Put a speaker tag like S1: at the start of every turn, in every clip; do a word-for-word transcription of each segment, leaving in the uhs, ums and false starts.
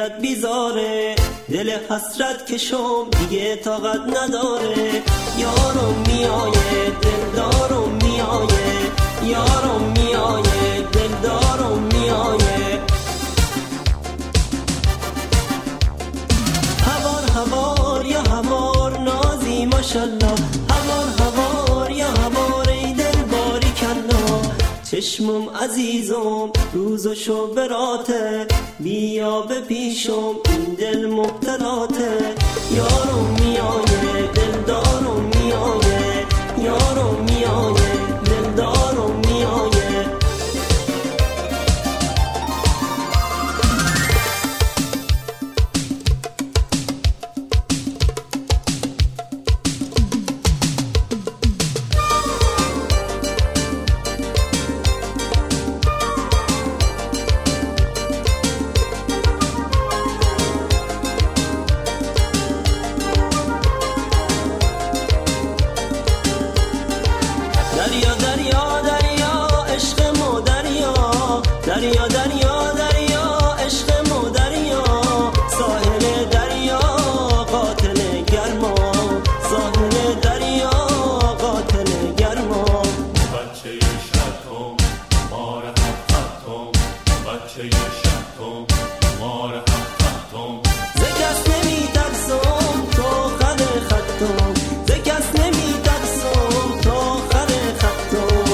S1: طبیعت بیزاره، دل حسرت کشم دیگه طاقت نداره. یارم میایه دلدارم میایه، یارم میایه دلدارم میایه. هوار هوار یا هوار نازی ماشالله، هوار هوار یا هوار ای دل باری کلا. چشمم عزیزم روزشو براته، بیا به پیشم این دل مبتلاته. یارم میایه دلدارم میایه، یارم میایه دلدارم میایه. دریا دریا دریا عشق مو دریا، دریا دریا دریا عشق مو دریا. ساحل دریا قاتل گرما، ساحل دریا قاتل گرما.
S2: بچه شبتم مار حفتم، بچه شبتم مار حفتم.
S1: ز کس نمی ترسم تو خد خطم، ز کس نمی ترسم تو خد خطم.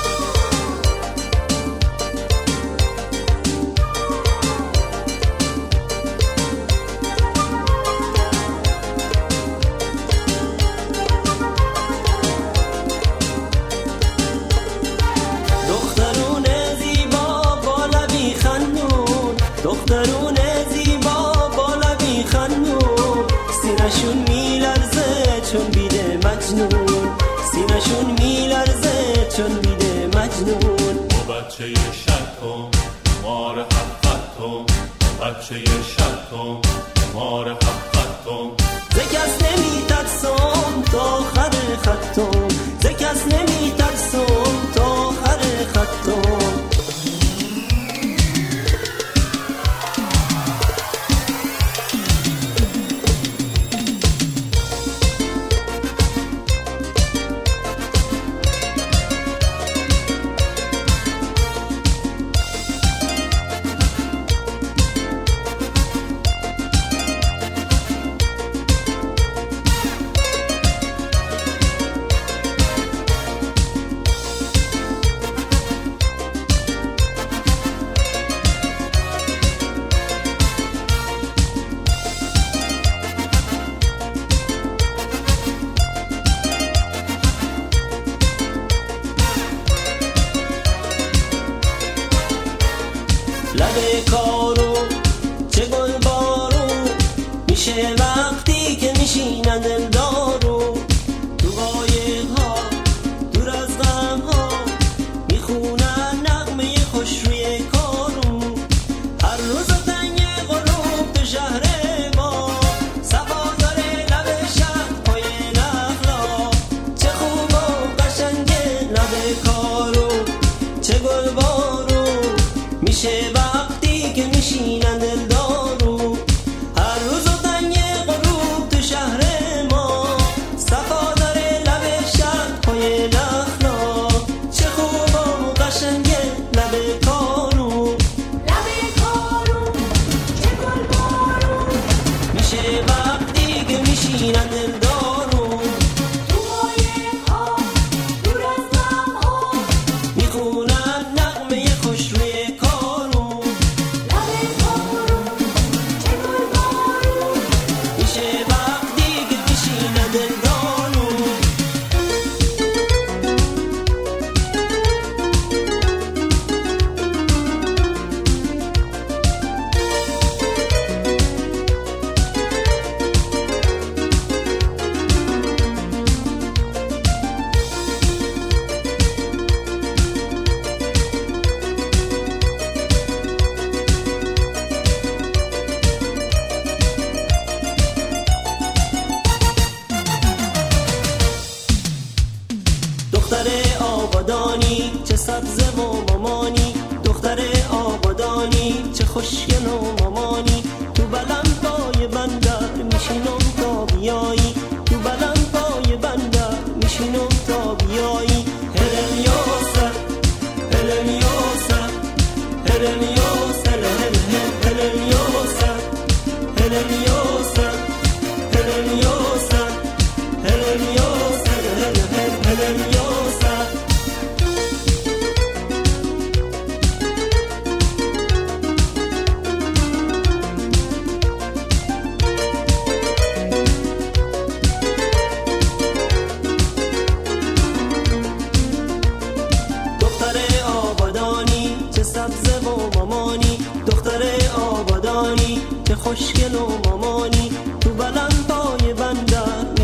S1: دخترون زیبا با لبی خندون، دخترون زیبا با لبی خندون. سینشون میلرزه چون بیده مجنون، سینشون میلرزه چون بیده مجنون.
S2: بچه شبتم مار حفتم، بچه شبتم مار حفتم.
S1: ز کس نمی ترسم تو خر خطم، ز کس نمی ترسم تو خر خطم. لب کارو چه گل بارو میشه وقتی که میشینن دلدارو. تو قایق‌ها دور از غم‌ها میخونن نغمه خوش روی کارو. هر روز و تنگ غروب تو شهر ما، صفا داره لب شهر پای نخلا. چه خوب و قشنگه لب کارو چه گل بارو میشه وقتی که میشینن دلدارو. هر روز و تنگ غروب تو شهر ما، صفا داره لب شهر پای نخلا. چه خوب و قشنگه لب کارو،
S3: لب کارو چه گل بارو
S1: میشه وقتی که میشینن دلدارو.
S3: تو قایق‌ها دور از غم‌ها
S1: میخونن نغمه خوش روی کارو.
S3: لب کارو چه گل بارو
S1: میشه وقتی که میشینن دلدارو. دختر آبادانی چه سبزه و مامانی، دختر آبادانی چه خوشگل و مامانی. تو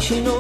S1: چین و